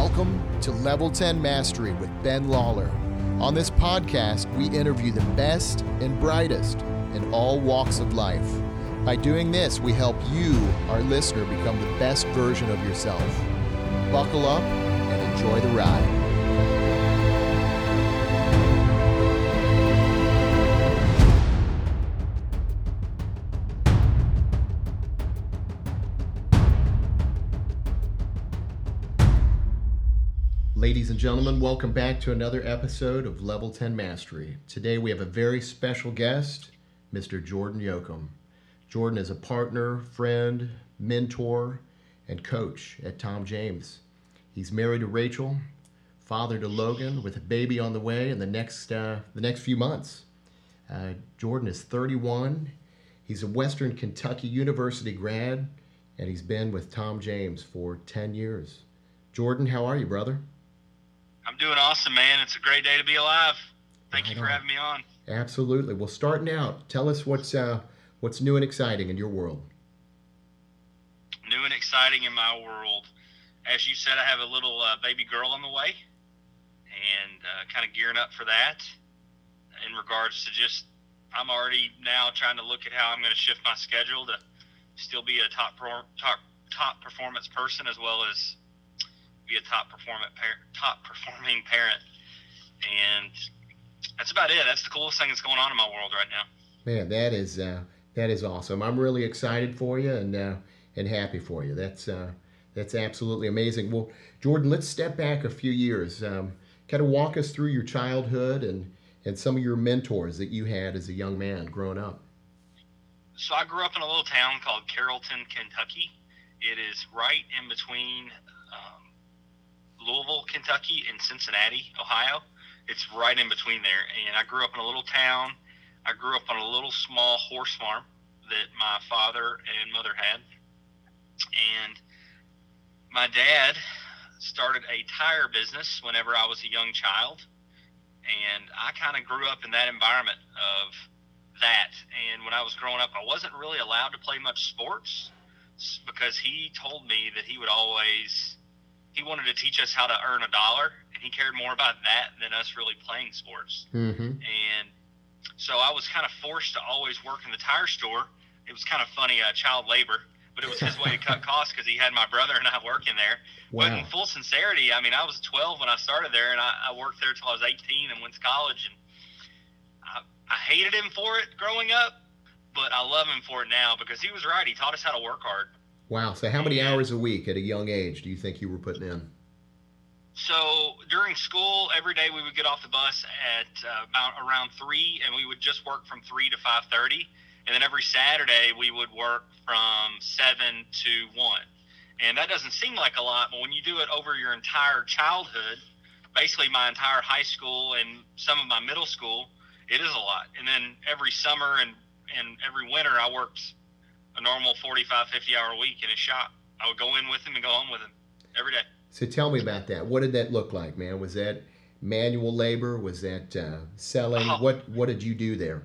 Welcome to Level 10 Mastery with Ben Lawler. On this podcast, we interview the best and brightest in all walks of life. By doing this, we help you, our listener, become the best version of yourself. Buckle up and enjoy the ride. Ladies and gentlemen, welcome back to another episode of Level 10 Mastery. Today we have a very special guest, Mr. Jordan Yoakum. Jordan is a partner, friend, mentor, and coach at Tom James. He's married to Rachel, father to Logan, with a baby on the way in the next few months. Jordan is 31. He's a Western Kentucky University grad, and he's been with Tom James for 10 years. Jordan, how are you, brother? I'm doing awesome, man. It's a great day to be alive. Thank you for having me on. Absolutely. Well, starting out, tell us what's new and exciting in your world. New and exciting in my world. As you said, I have a little baby girl on the way, and kind of gearing up for that. In regards to I'm already now trying to look at how I'm going to shift my schedule to still be a top performance person, as well as be a top performing parent. And that's about it. That's the coolest thing that's going on in my world right now. Man, that is awesome. I'm really excited for you and happy for you. That's absolutely amazing. Well, Jordan, let's step back a few years. Kind of walk us through your childhood and some of your mentors that you had as a young man growing up. So I grew up in a little town called Carrollton, Kentucky. It is right in between Louisville, Kentucky, and Cincinnati, Ohio. It's right in between there. And I grew up in a little town. I grew up on a little small horse farm that my father and mother had. And my dad started a tire business whenever I was a young child. And I kind of grew up in that environment of that. And when I was growing up, I wasn't really allowed to play much sports because he told me that he wanted to teach us how to earn a dollar, and he cared more about that than us really playing sports. Mm-hmm. And so I was kind of forced to always work in the tire store. It was kind of funny, child labor, but it was his way to cut costs because he had my brother and I working there. Wow. But in full sincerity, I mean, I was 12 when I started there, and I worked there until I was 18 and went to college. And I hated him for it growing up, but I love him for it now because he was right. He taught us how to work hard. Wow. So how many hours a week at a young age do you think you were putting in? So during school, every day we would get off the bus at about around 3, and we would just work from 3 to 5:30. And then every Saturday we would work from 7 to 1. And that doesn't seem like a lot, but when you do it over your entire childhood, basically my entire high school and some of my middle school, it is a lot. And then every summer and every winter I worked a normal 45, 50-hour week in a shop. I would go in with him and go home with him every day. So tell me about that. What did that look like, man? Was that manual labor? Was that selling? What did you do there?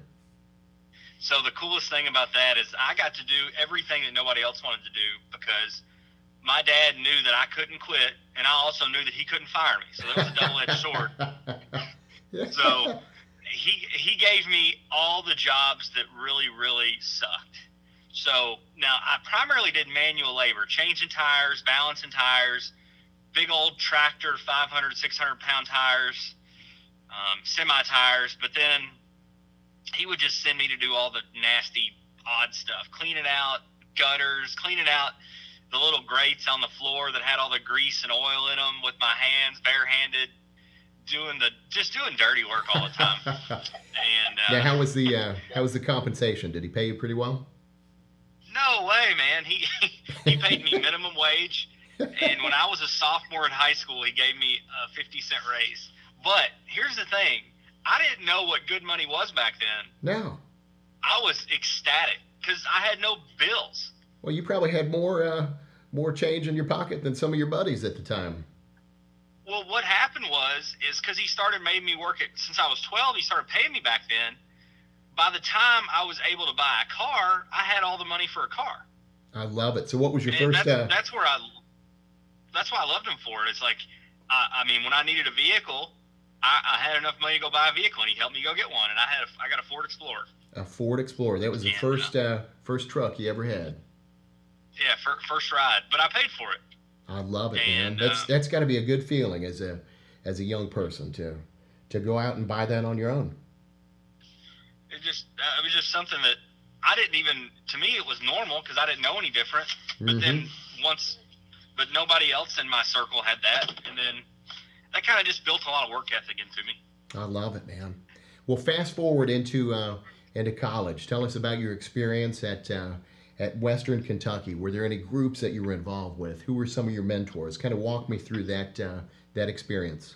So the coolest thing about that is I got to do everything that nobody else wanted to do because my dad knew that I couldn't quit, and I also knew that he couldn't fire me. So there was a double-edged sword. So he gave me all the jobs that really, really sucked. So now I primarily did manual labor, changing tires, balancing tires, big old tractor, 500, 600-pound tires, semi-tires. But then he would just send me to do all the nasty, odd stuff, cleaning out gutters, cleaning out the little grates on the floor that had all the grease and oil in them with my hands, barehanded, doing dirty work all the time. And now, how was the compensation? Did he pay you pretty well? No way, man. He paid me minimum wage, and when I was a sophomore in high school, he gave me a 50-cent raise. But here's the thing. I didn't know what good money was back then. No. I was ecstatic because I had no bills. Well, you probably had more change in your pocket than some of your buddies at the time. Well, what happened is because he started making me work since I was 12, he started paying me back then. By the time I was able to buy a car, I had all the money for a car. I love it. So what was your first... That's why I loved him for it. It's like I mean, when I needed a vehicle, I had enough money to go buy a vehicle, and he helped me go get one. And I got a Ford Explorer. A Ford Explorer. That was the first truck you ever had. Yeah, first ride, but I paid for it. I love it, man. That's got to be a good feeling as a young person to go out and buy that on your own. It was just something that I didn't even. To me, it was normal because I didn't know any different. But then but nobody else in my circle had that, and then that kind of just built a lot of work ethic into me. I love it, man. Well, fast forward into college. Tell us about your experience at Western Kentucky. Were there any groups that you were involved with? Who were some of your mentors? Kind of walk me through that experience.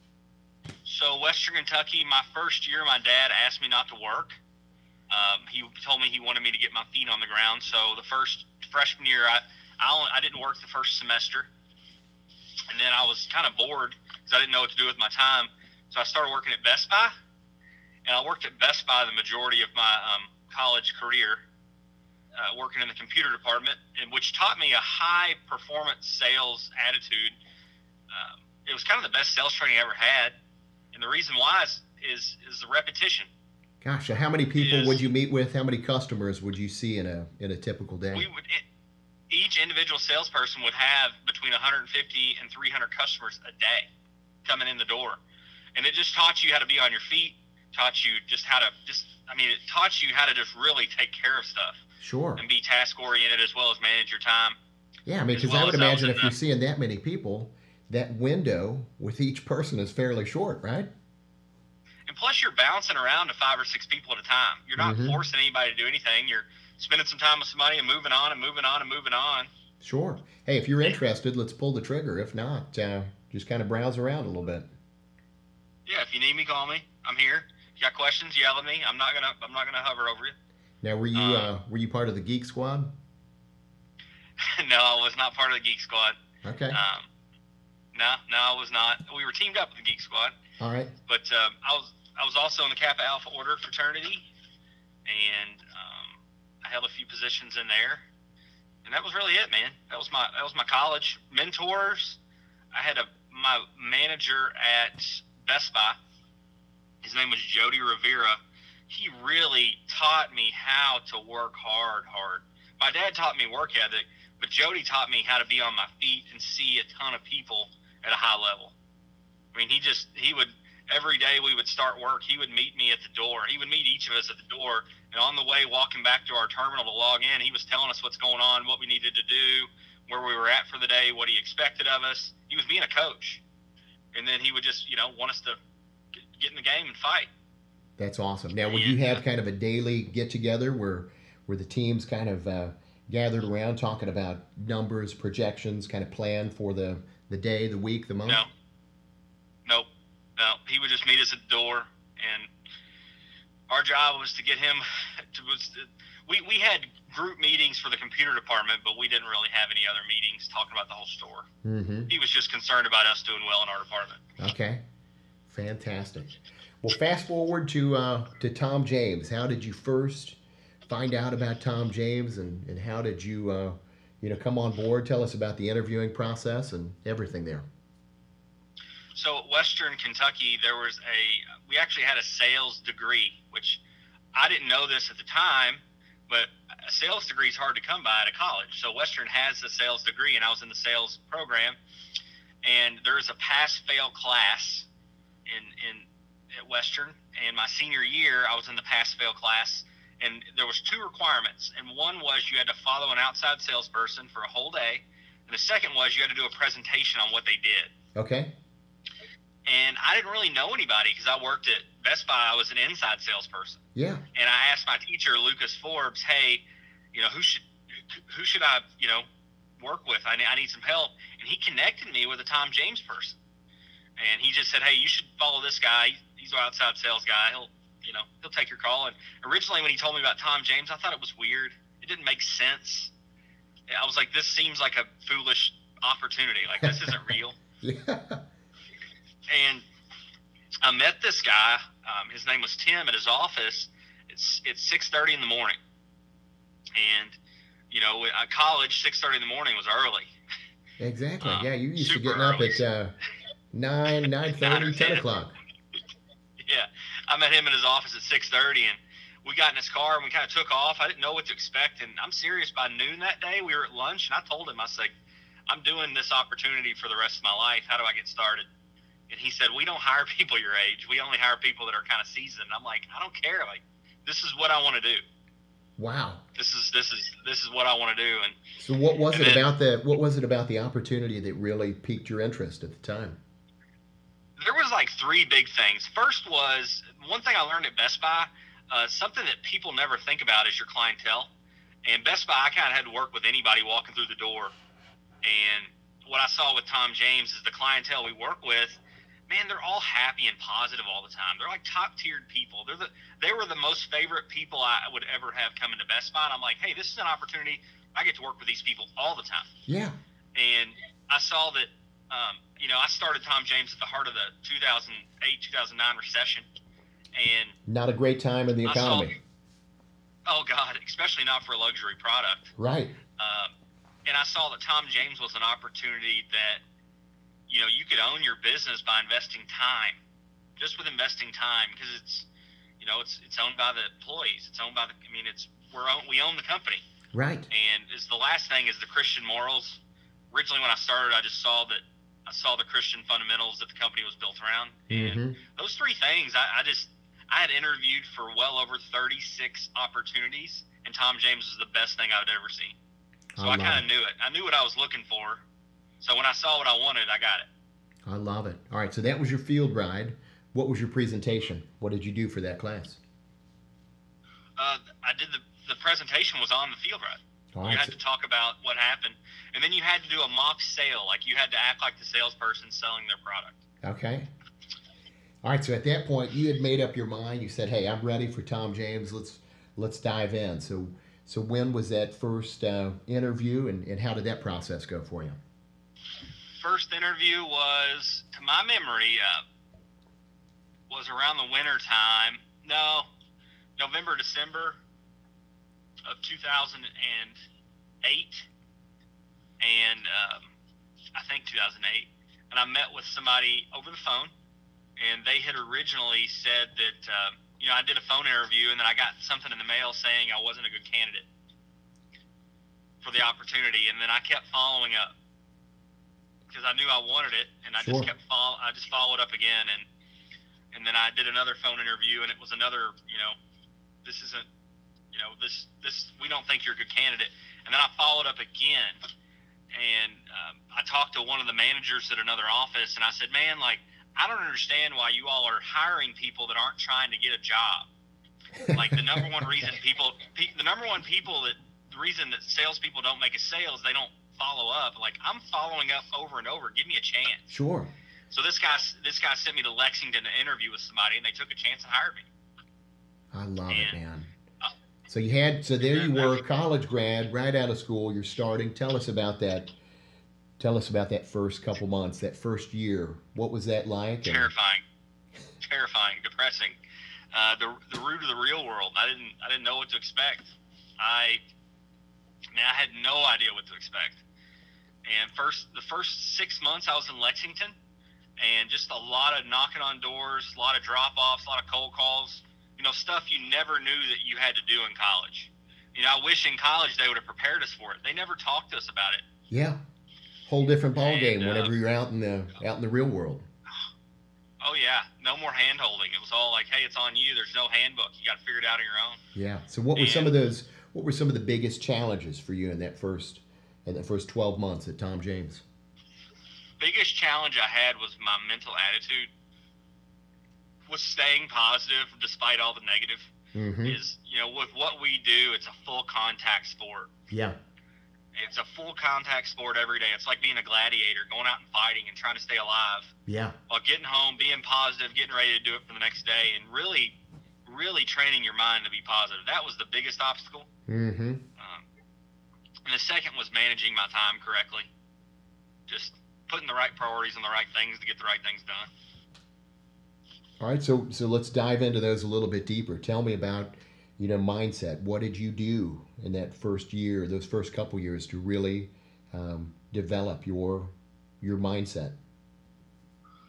So Western Kentucky, my first year, my dad asked me not to work. He told me he wanted me to get my feet on the ground. So the freshman year, I didn't work the first semester, and then I was kind of bored because I didn't know what to do with my time. So I started working at Best Buy, and I worked at Best Buy the majority of my college career, working in the computer department, and which taught me a high performance sales attitude. It was kind of the best sales training I ever had, and the reason why is the repetition. Gosh, how many people would you meet with? How many customers would you see in a typical day? Each individual salesperson would have between 150 and 300 customers a day coming in the door, and it just taught you how to be on your feet. Taught you it taught you how to just really take care of stuff. Sure. And be task oriented as well as manage your time. Yeah, I mean, because I would imagine if you're seeing that many people, that window with each person is fairly short, right? And plus, you're bouncing around to 5 or 6 people at a time. You're not forcing anybody to do anything. You're spending some time with somebody and moving on and moving on and moving on. Sure. Hey, if you're interested, let's pull the trigger. If not, just kind of browse around a little bit. Yeah, if you need me, call me. I'm here. If you got questions, yell at me. I'm not gonna hover over you. Now, were you part of the Geek Squad? No, I was not part of the Geek Squad. Okay. No, I was not. We were teamed up with the Geek Squad. All right. But I was also in the Kappa Alpha Order fraternity, and I held a few positions in there, and that was really it, man. That was my college mentors. I had my manager at Best Buy. His name was Jody Rivera. He really taught me how to work hard. My dad taught me work ethic, but Jody taught me how to be on my feet and see a ton of people at a high level. I mean, he would, every day we would start work, he would meet me at the door. He would meet each of us at the door, and on the way walking back to our terminal to log in, he was telling us what's going on, what we needed to do, where we were at for the day, what he expected of us. He was being a coach. And then he would just, want us to get in the game and fight. That's awesome. Now, would you have kind of a daily get-together where the teams kind of gathered around talking about numbers, projections, kind of plan for the day, the week, the month? No. He would just meet us at the door, and our job was to get him we had group meetings for the computer department, but we didn't really have any other meetings talking about the whole store. Mm-hmm. He was just concerned about us doing well in our department. Okay. Fantastic. Well, fast forward to Tom James. How did you first find out about Tom James, and how did you come on board? Tell us about the interviewing process and everything there. So at Western Kentucky, we actually had a sales degree, which I didn't know this at the time, but a sales degree is hard to come by at a college. So Western has a sales degree, and I was in the sales program, and there's a pass-fail class at Western, and my senior year, I was in the pass-fail class, and there was 2 requirements, and one was you had to follow an outside salesperson for a whole day, and the second was you had to do a presentation on what they did. Okay. And I didn't really know anybody because I worked at Best Buy. I was an inside salesperson. Yeah. And I asked my teacher, Lucas Forbes, hey, who should I, work with? I need some help. And he connected me with a Tom James person. And he just said, hey, you should follow this guy. He's an outside sales guy. He'll take your call. And originally when he told me about Tom James, I thought it was weird. It didn't make sense. I was like, this seems like a foolish opportunity. Like, this isn't real. Yeah. And I met this guy. His name was Tim at his office. It's 6:30 in the morning. And, at college, 6:30 in the morning was early. Exactly. Yeah, you used to getting up at 9, 9:30, 10 10. o'clock. Yeah, I met him in his office at 6:30, and we got in his car and we kind of took off. I didn't know what to expect, and I'm serious. By noon that day, we were at lunch, and I told him, I said, I'm doing this opportunity for the rest of my life. How do I get started? And he said, we don't hire people your age. We only hire people that are kind of seasoned. I'm like, I don't care. Like, this is what I want to do. Wow. This is what I want to do. And so what was it about the opportunity that really piqued your interest at the time? There was like three big things. First was one thing I learned at Best Buy, something that people never think about is your clientele. And Best Buy, I kind of had to work with anybody walking through the door. And what I saw with Tom James is the clientele we work with, man, they're all happy and positive all the time. They're like top-tiered people. They were the most favorite people I would ever have come into Best Buy. And I'm like, hey, this is an opportunity. I get to work with these people all the time. Yeah. And I saw that, I started Tom James at the heart of the 2008-2009 recession. And not a great time in the economy. Oh, God, especially not for a luxury product. Right. And I saw that Tom James was an opportunity that, you could own your business by investing time, just with investing time, because it's owned by the employees. It's owned by we own the company. Right. And it's the last thing is the Christian morals. Originally, when I started, I just saw the Christian fundamentals that the company was built around. And those three things, I had interviewed for well over 36 opportunities, and Tom James was the best thing I would ever seen. So I kind of knew it. I knew what I was looking for. So when I saw what I wanted, I got it. I love it. All right, so that was your field ride. What was your presentation? What did you do for that class? I did the presentation was on the field ride. All right, you had to talk about what happened, and then you had to do a mock sale. Like you had to act like the salesperson selling their product. Okay. All right, so at that point, you had made up your mind. You said, "Hey, I'm ready for Tom James. Let's dive in." So when was that first interview, and how did that process go for you? First interview was, to my memory, was around the winter time. No, November, December of 2008, and I think 2008. And I met with somebody over the phone, and they had originally said that, I did a phone interview, and then I got something in the mail saying I wasn't a good candidate for the opportunity, and then I kept following up because I knew I wanted it, and I just followed up again, and then I did another phone interview, and it was another, this isn't, this we don't think you're a good candidate, and then I followed up again, and I talked to one of the managers at another office, and I said, man, like, I don't understand why you all are hiring people that aren't trying to get a job. Like the number one reason the reason that salespeople don't make a sale is they don't follow up. Like I'm following up over and over. Give me a chance. Sure. So this guy sent me to Lexington to interview with somebody, and they took a chance and hired me. I love it, man. So there you were, college grad, right out of school. You're starting. Tell us about that. Tell us about that first couple months, that first year. What was that like? Terrifying, depressing. The root of the real world. I didn't know what to expect. I had no idea what to expect. And the first 6 months I was in Lexington, and just a lot of knocking on doors, a lot of drop-offs, a lot of cold calls, stuff you never knew that you had to do in college. I wish in college they would have prepared us for it. They never talked to us about it. Yeah. Whole different ball game whenever you're out in the real world. Oh yeah, no more hand holding. It was all like, hey, it's on you. There's no handbook. You got to figure it out on your own. Yeah. So what were some of the biggest challenges for you in that first 12 months at Tom James? Biggest challenge I had was my mental attitude. Was staying positive despite all the negative. Is with what we do, it's a full contact sport. Yeah. It's a full contact sport every day. It's like being a gladiator, going out and fighting and trying to stay alive. Yeah. While getting home, being positive, getting ready to do it for the next day, and really, really training your mind to be positive. That was the biggest obstacle. And the second was managing my time correctly. Just putting the right priorities on the right things to get the right things done. All right, so let's dive into those a little bit deeper. Tell me about, mindset. What did you do in that first year, those first couple years, to really develop your mindset?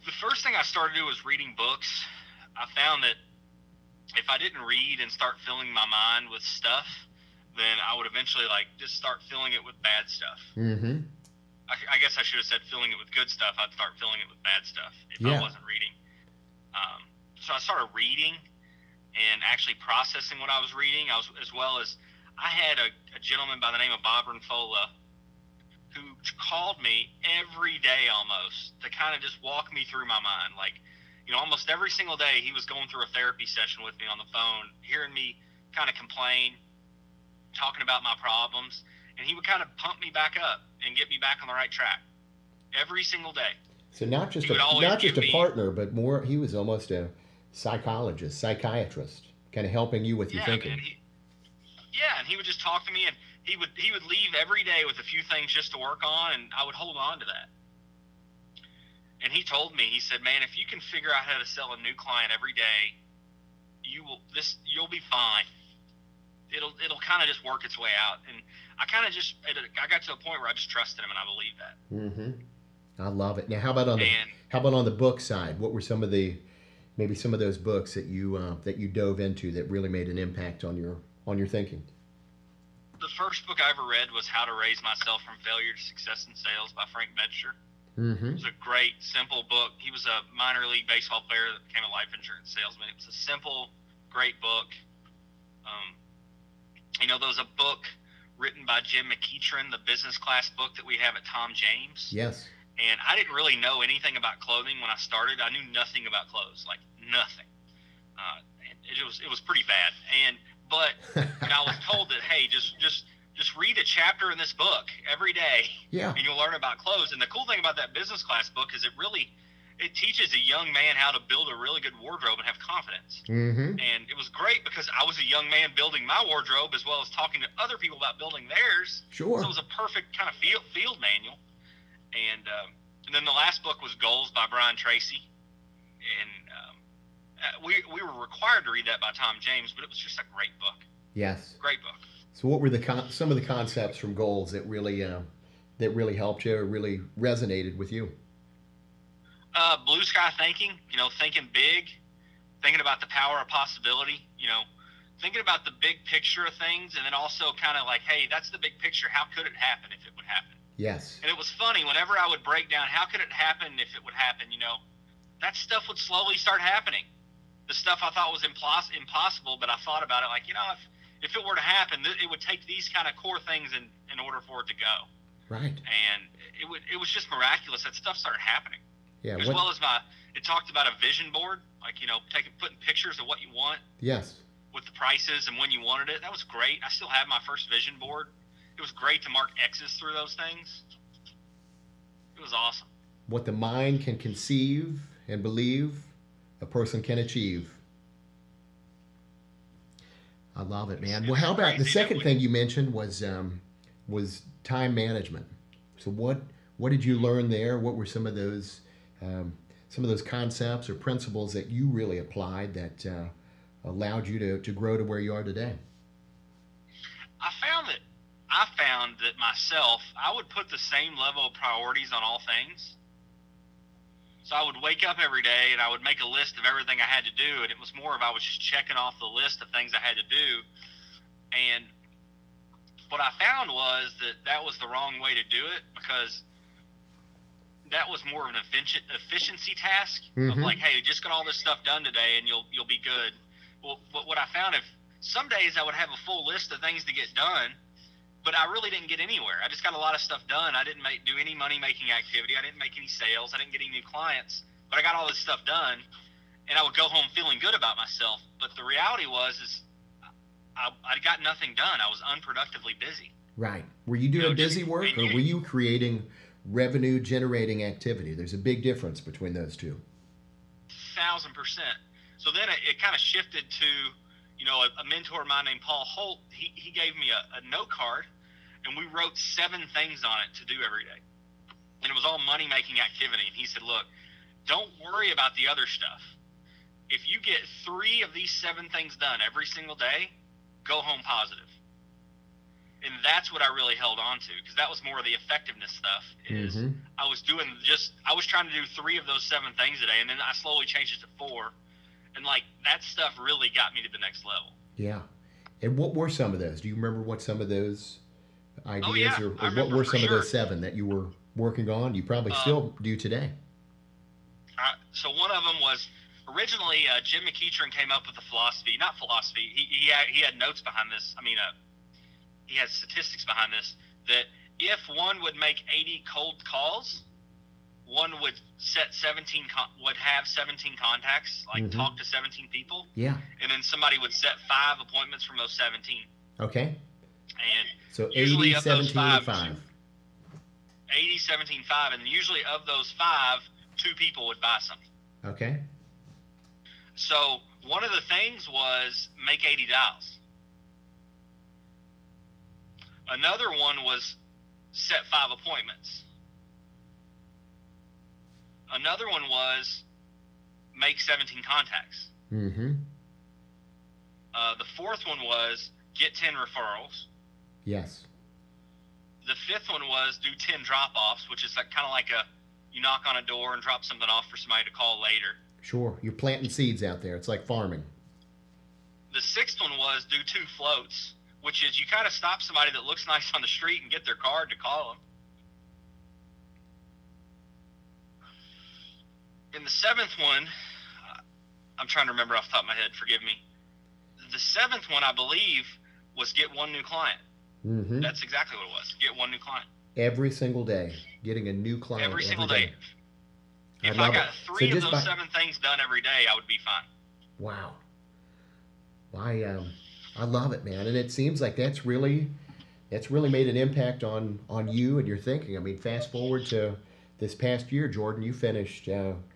The first thing I started to do was reading books. I found that if I didn't read and start filling my mind with stuff, then I would eventually just start filling it with bad stuff. Mm-hmm. I guess I should have said filling it with good stuff. I'd start filling it with bad stuff if I wasn't reading. So I started reading and actually processing what I was reading. As well as I had a gentleman by the name of Bob Renfola who called me every day almost to kind of just walk me through my mind. Almost every single day he was going through a therapy session with me on the phone, hearing me kind of complain, talking about my problems, and he would kind of pump me back up and get me back on the right track every single day. So not just a partner, but more, he was almost a psychiatrist, kind of helping you with your thinking. Man, and he would just talk to me, and he would leave every day with a few things just to work on, and I would hold on to that. And he told me, he said, man, if you can figure out how to sell a new client every day, you'll be fine. It'll kind of just work its way out. And I got to a point where I just trusted him, and I believed that. Mm-hmm. I love it. Now, how about on the book side? What were some of those books that you dove into that really made an impact on your thinking? The first book I ever read was How to Raise Myself from Failure to Success in Sales by Frank Medster. Mm-hmm. It was a great, simple book. He was a minor league baseball player that became a life insurance salesman. It was a simple, great book. There was a book written by Jim McEachern, the business class book that we have at Tom James. Yes. And I didn't really know anything about clothing when I started. I knew nothing about clothes, nothing. It was pretty bad. But I was told that, hey, just read a chapter in this book every day, and you'll learn about clothes. And the cool thing about that business class book is it teaches a young man how to build a really good wardrobe and have confidence. Mm-hmm. And it was great because I was a young man building my wardrobe as well as talking to other people about building theirs. Sure. So it was a perfect kind of field manual. And then the last book was Goals by Brian Tracy. And we were required to read that by Tom James, but it was just a great book. Yes. Great book. So what were some of the concepts from Goals that really helped you or really resonated with you? Blue sky thinking, thinking big, thinking about the power of possibility, thinking about the big picture of things, and then also kind of hey, that's the big picture. How could it happen if it would happen? Yes. And it was funny, whenever I would break down how could it happen if it would happen, that stuff would slowly start happening. The stuff I thought was impossible, but I thought about it if it were to happen, it would take these kind of core things in order for it to go. Right. And it was just miraculous. That stuff started happening. Yeah. Well as it talked about a vision board, putting pictures of what you want. Yes. With the prices and when you wanted it. That was great. I still have my first vision board. It was great to mark X's through those things. It was awesome. What the mind can conceive and believe, a person can achieve. I love it, man. Well, how about the second thing you mentioned was time management. So what did you learn there? What were some of those concepts or principles that you really applied that allowed you to grow to where you are today? I found that myself, I would put the same level of priorities on all things. So I would wake up every day and I would make a list of everything I had to do, and it was more of I was just checking off the list of things I had to do. And what I found was that was the wrong way to do it, because that was more of an efficiency task. Mm-hmm. Of hey, just get all this stuff done today and you'll be good. Well, what I found, if some days I would have a full list of things to get done, but I really didn't get anywhere. I just got a lot of stuff done. I didn't do any money-making activity. I didn't make any sales. I didn't get any new clients. But I got all this stuff done, and I would go home feeling good about myself. But the reality was I got nothing done. I was unproductively busy. Right. Were you doing busy work, or were you creating revenue-generating activity? There's a big difference between those two. 1,000%. So then it kind of shifted to, a mentor of mine named Paul Holt. He gave me a note card, and we wrote 7 things on it to do every day. And it was all money-making activity. And he said, look, don't worry about the other stuff. If you get 3 of these 7 things done every single day, go home positive. And that's what I really held on to, because that was more of the effectiveness stuff. Is Mm-hmm. I was trying to do 3 of those 7 things a day, and then I slowly changed it to 4, and like that stuff really got me to the next level. Yeah. And what were some of those? Do you remember what some of those Oh ideas, yeah, or I what remember were for some of sure. those 7 that you were working on? You probably Um, still do today. so one of them was originally Jim McEachern came up with the philosophy, not philosophy. He had notes behind this. I mean, he had statistics behind this, that if one would make 80 cold calls, one would have 17 contacts, like Mm-hmm. talk to 17 people, Yeah. and then somebody would set 5 appointments from those 17. Okay. And So usually 80, of those 17, and 5, 5. 80, 17, 5, and usually of those 5, 2 people would buy something. Okay. So one of the things was make 80 dials. Another one was set 5 appointments. Another one was make 17 contacts. Mm-hmm. The 4th one was get 10 referrals. Yes. The 5th one was do 10 drop-offs, which is kind of like you knock on a door and drop something off for somebody to call later. Sure. You're planting seeds out there. It's like farming. The 6th one was do 2 floats, which is you kind of stop somebody that looks nice on the street and get their card to call them. In the 7th one, I'm trying to remember off the top of my head, forgive me. The 7th one, I believe, was get 1 new client. Mm-hmm. That's exactly what it was. Get 1 new client. Every single day, getting a new client Every single day. If I I love got it. 3 So of just those 7 things done every day, I would be fine. Wow. I love it, man, and it seems like that's really made an impact on you and your thinking. I mean, fast forward to this past year, Jordan, you finished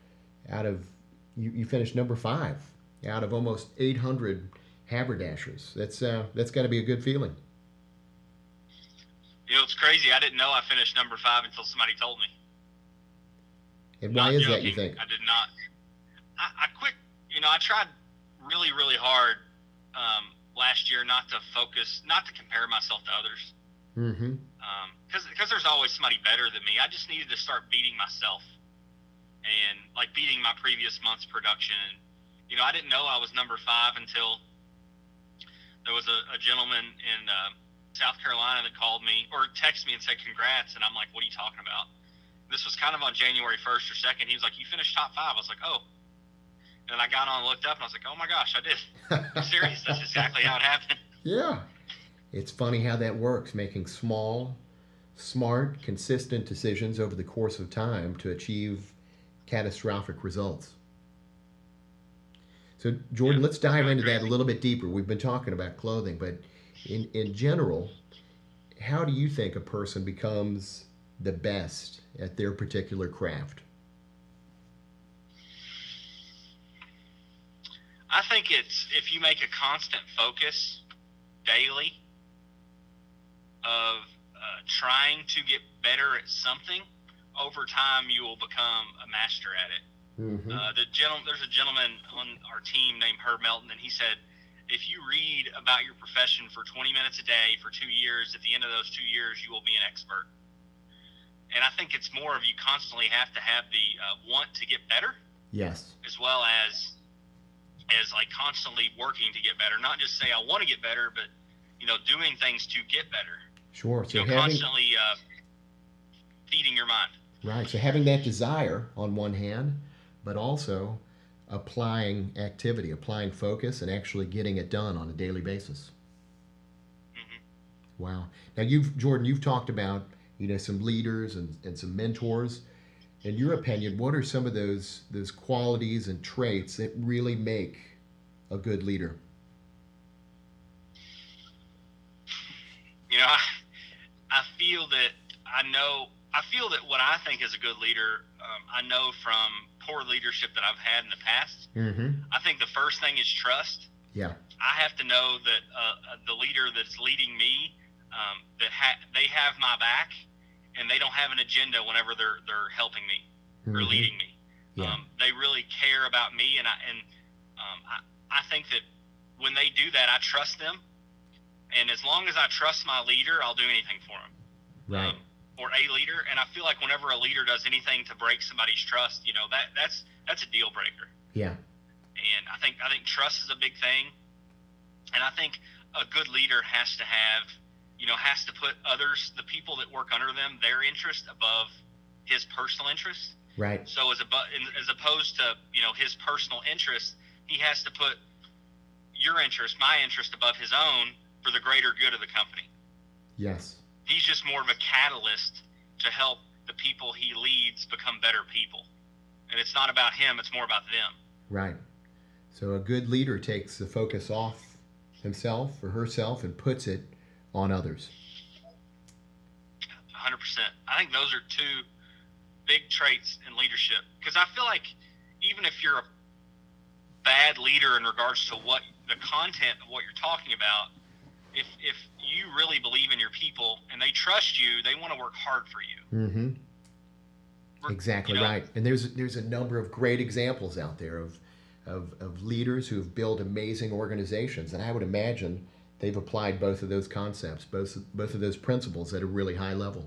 you finished number 5 out of almost 800 haberdashers. That's got to be a good feeling. You know, it's crazy. I didn't know I finished number 5 until somebody told me. And why Not is joking. that, you think? I did not. I quit. You know, I tried really, really hard last year not to compare myself to others. Mm-hmm. Because there's always somebody better than me. I just needed to start beating myself and like beating my previous month's production. And, you know, I didn't know I was number 5 until there was a gentleman in South Carolina that called me or texted me and said congrats, and I'm like, what are you talking about? This was kind of on January 1st or 2nd. He was like, you finished top 5. I was like, oh. And I got on and looked up, and I was like, oh my gosh, I did. I'm serious. That's exactly how it happened. Yeah. It's funny how that works, making small, smart, consistent decisions over the course of time to achieve catastrophic results. So, Jordan, let's dive really into that a crazy. little bit deeper. We've been talking about clothing, but in general, how do you think a person becomes the best at their particular craft? I think it's if you make a constant focus daily of trying to get better at something, over time you will become a master at it. Mm-hmm. There's a gentleman on our team named Herb Melton, and he said, if you read about your profession for 20 minutes a day for 2 years, at the end of those 2 years, you will be an expert. And I think it's more of you constantly have to have the want to get better, Yes. as well as like constantly working to get better. Not just say I want to get better, but you know, doing things to get better. Sure. So You know, having constantly feeding your mind. right. So having that desire on one hand, but also applying activity, applying focus, and actually getting it done on a daily basis. Hmm. Wow. Now, Jordan, you've talked about some leaders and some mentors. In your opinion, what are some of those qualities and traits that really make a good leader? You know, I feel that what I think is a good leader, I know from poor leadership that I've had in the past. Mm-hmm. I think the first thing is trust. Yeah. I have to know that the leader that's leading me, they have my back, and they don't have an agenda whenever they're helping me or Mm-hmm. leading me. Yeah. They really care about me, and I think that when they do that, I trust them, And as long as I trust my leader, I'll do anything for him. Right. Or a leader. And I feel like whenever a leader does anything to break somebody's trust, that's a deal breaker. Yeah. And I think trust is a big thing. And I think a good leader has to put others, the people that work under them, their interest above his personal interest. Right. So as opposed to, his personal interest, he has to put your interest, my interest, above his own for the greater good of the company. Yes. He's just more of a catalyst to help the people he leads become better people. And it's not about him, it's more about them. Right. So a good leader takes the focus off himself or herself and puts it on others. 100%. I think those are two big traits in leadership. Because I feel like even if you're a bad leader in regards to what the content of what you're talking about, if you really believe in your people and they trust you, they want to work hard for you. Mm-hmm. Exactly right. And there's a number of great examples out there of leaders who have built amazing organizations, and I would imagine they've applied both of those concepts, both of those principles at a really high level.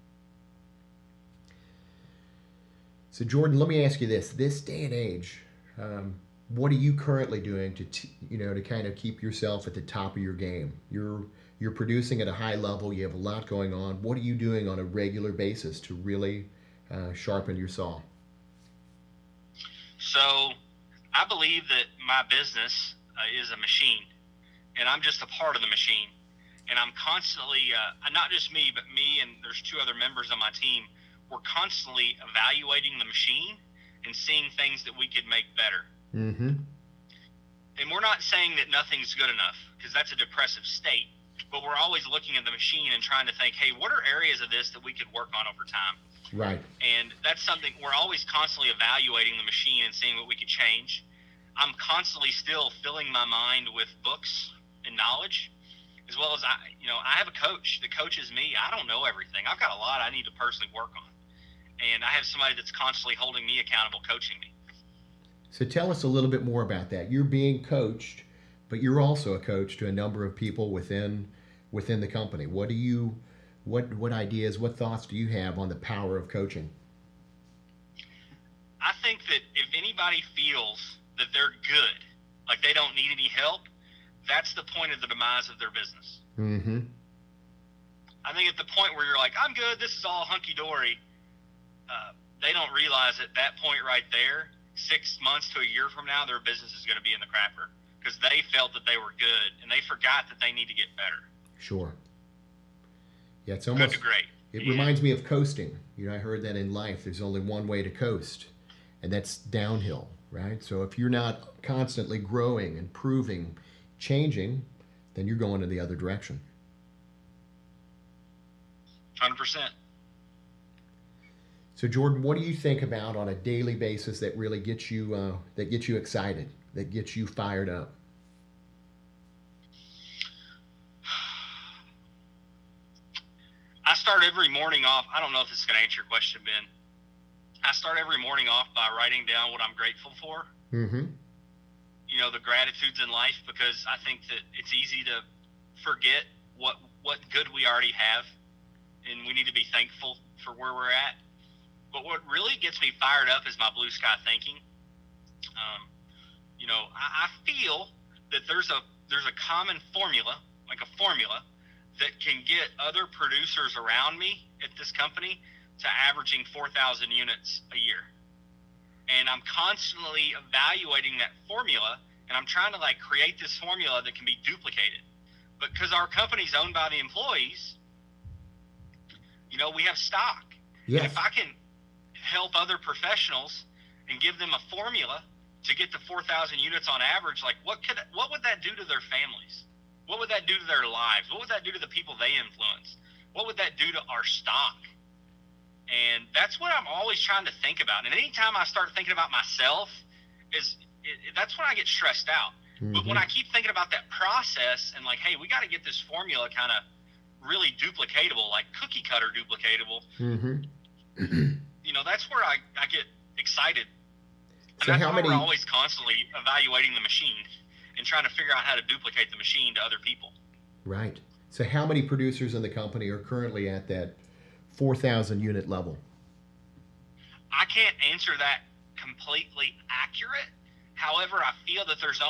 So Jordan, let me ask you this day and age, what are you currently doing to kind of keep yourself at the top of your game? You're producing at a high level, you have a lot going on. What are you doing on a regular basis to really sharpen your saw? So I believe that my business is a machine, and I'm just a part of the machine. And I'm constantly, not just me, but me and there's two other members on my team, we're constantly evaluating the machine and seeing things that we could make better. Mm-hmm. And we're not saying that nothing's good enough, because that's a depressive state, but we're always looking at the machine and trying to think, hey, what are areas of this that we could work on over time? Right. And that's something we're always constantly evaluating the machine and seeing what we could change. I'm constantly still filling my mind with books and knowledge, as well as I have a coach that coaches me. I don't know everything. I've got a lot I need to personally work on. And I have somebody that's constantly holding me accountable, coaching me. So tell us a little bit more about that. You're being coached, but you're also a coach to a number of people within the company. What ideas, what thoughts do you have on the power of coaching? I think that if anybody feels that they're good, like they don't need any help, that's the point of the demise of their business. Mm-hmm. I think at the point where you're like, I'm good, this is all hunky-dory, they don't realize at that point right there, 6 months to a year from now, their business is going to be in the crapper because they felt that they were good and they forgot that they need to get better. Sure. Yeah, it's almost good to great. It reminds me of coasting. I heard that in life, there's only one way to coast, and that's downhill, right? So if you're not constantly growing, improving, changing, then you're going in the other direction. 100%. So Jordan, what do you think about on a daily basis that really gets you excited, that gets you fired up? I start every morning off. I don't know if this is going to answer your question, Ben. I start every morning off by writing down what I'm grateful for. Mm-hmm. The gratitudes in life, because I think that it's easy to forget what good we already have, and we need to be thankful for where we're at. But what really gets me fired up is my blue sky thinking. I feel that there's a common formula, like a formula, that can get other producers around me at this company to averaging 4,000 units a year. And I'm constantly evaluating that formula, and I'm trying to create this formula that can be duplicated. But because our company's owned by the employees, we have stock. Yes. And if I can help other professionals and give them a formula to get to 4,000 units on average, what would that do to their families? What would that do to their lives? What would that do to the people they influence? What would that do to our stock? And that's what I'm always trying to think about. And anytime I start thinking about myself, that's when I get stressed out. Mm-hmm. But when I keep thinking about that process and hey, we got to get this formula kind of really duplicatable, like cookie cutter duplicatable, mm-hmm. That's where I get excited. And so that's why we're always constantly evaluating the machine and trying to figure out how to duplicate the machine to other people. Right. So how many producers in the company are currently at that 4,000 unit level? I can't answer that completely accurate. However, I feel that there's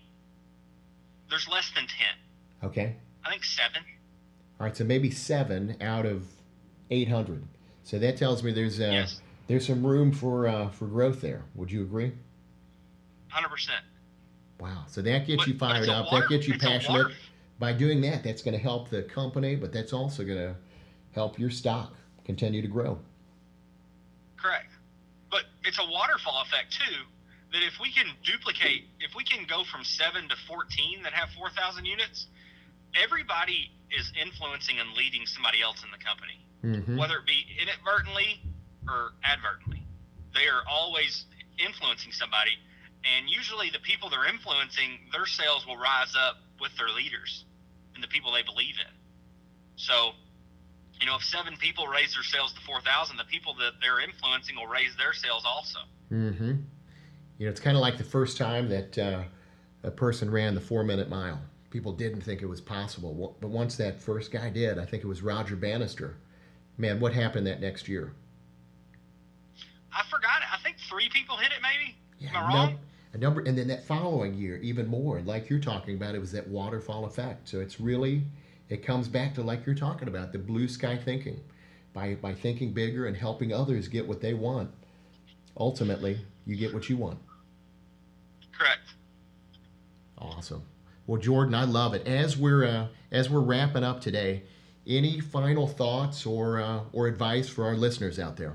less than 10. Okay. I think 7. All right, so maybe 7 out of 800. So that tells me Yes. there's some room for growth there. Would you agree? 100%. Wow. So that gets you But fired it's a up. water, That gets you it's a passionate. water. By doing that, that's going to help the company, but that's also going to help your stock continue to grow. Correct. But it's a waterfall effect too. That if we can go from 7 to 14 that have 4,000 units, everybody is influencing and leading somebody else in the company, Mm-hmm. whether it be inadvertently or advertently. They are always influencing somebody, and usually the people they're influencing, their sales will rise up with their leaders and the people they believe in. So, if 7 people raise their sales to 4,000, the people that they're influencing will raise their sales also. Mm-hmm. It's kind of like the first time that a person ran the 4-minute mile. People didn't think it was possible, but once that first guy did, I think it was Roger Bannister. Man, what happened that next year? I forgot it. I think 3 people hit it, maybe. Yeah, Am I wrong? a number, and then that following year, even more. Like you're talking about, it was that waterfall effect. So it comes back to like you're talking about, the blue sky thinking. By thinking bigger and helping others get what they want, ultimately, you get what you want. Correct. Awesome. Well, Jordan, I love it. As we're wrapping up today, any final thoughts or advice for our listeners out there?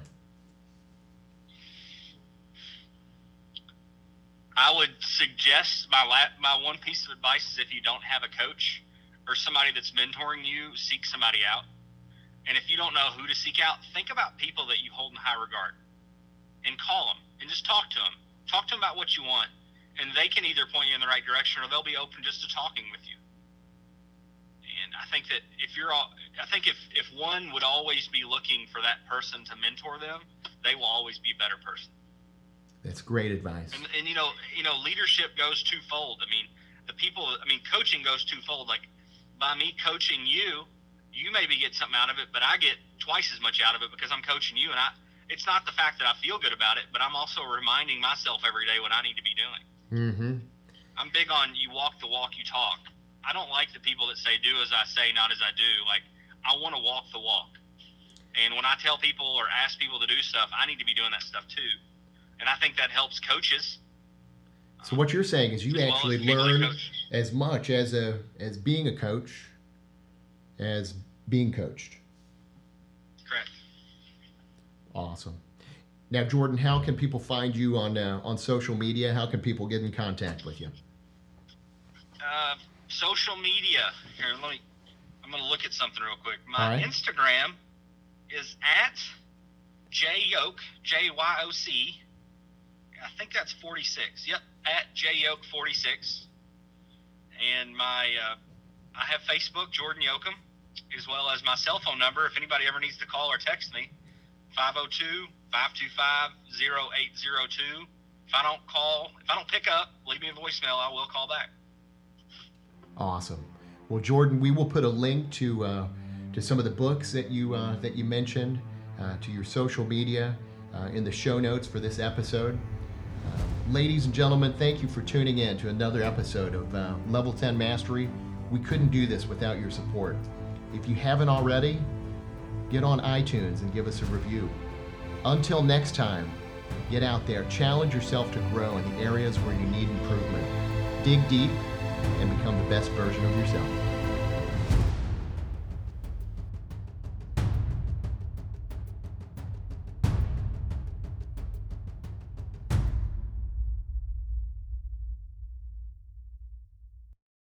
I would suggest my one piece of advice is if you don't have a coach or somebody that's mentoring you, seek somebody out. And if you don't know who to seek out, think about people that you hold in high regard and call them and just talk to them. Talk to them about what you want, and they can either point you in the right direction or they'll be open just to talking with you. And I think that if one would always be looking for that person to mentor them, they will always be a better person. That's great advice. And leadership goes twofold. Coaching goes twofold. Like by me coaching you, you maybe get something out of it, but I get twice as much out of it because I'm coaching you. And it's not the fact that I feel good about it, but I'm also reminding myself every day what I need to be doing. Mm-hmm. I'm big on you walk the walk, you talk. I don't like the people that say do as I say, not as I do. Like, I want to walk the walk. And when I tell people or ask people to do stuff, I need to be doing that stuff too. And I think that helps coaches. So what you're saying is you actually learn as much as being a coach as being coached. Correct. Awesome. Now, Jordan, how can people find you on social media? How can people get in contact with you? Social media. Here, I'm going to look at something real quick. My right. Instagram is at jyoke, JYOC. I think that's 46. Yep, at jyoke46. And I have Facebook, Jordan Yoakum, as well as my cell phone number. If anybody ever needs to call or text me, 502-525-0802. If I don't pick up, leave me a voicemail. I will call back. Awesome. Well, Jordan, we will put a link to some of the books that you mentioned, to your social media in the show notes for this episode. Ladies and gentlemen, thank you for tuning in to another episode of Level 10 Mastery. We couldn't do this without your support. If you haven't already, get on iTunes and give us a review. Until next time, get out there, challenge yourself to grow in the areas where you need improvement. Dig deep and become the best version of yourself.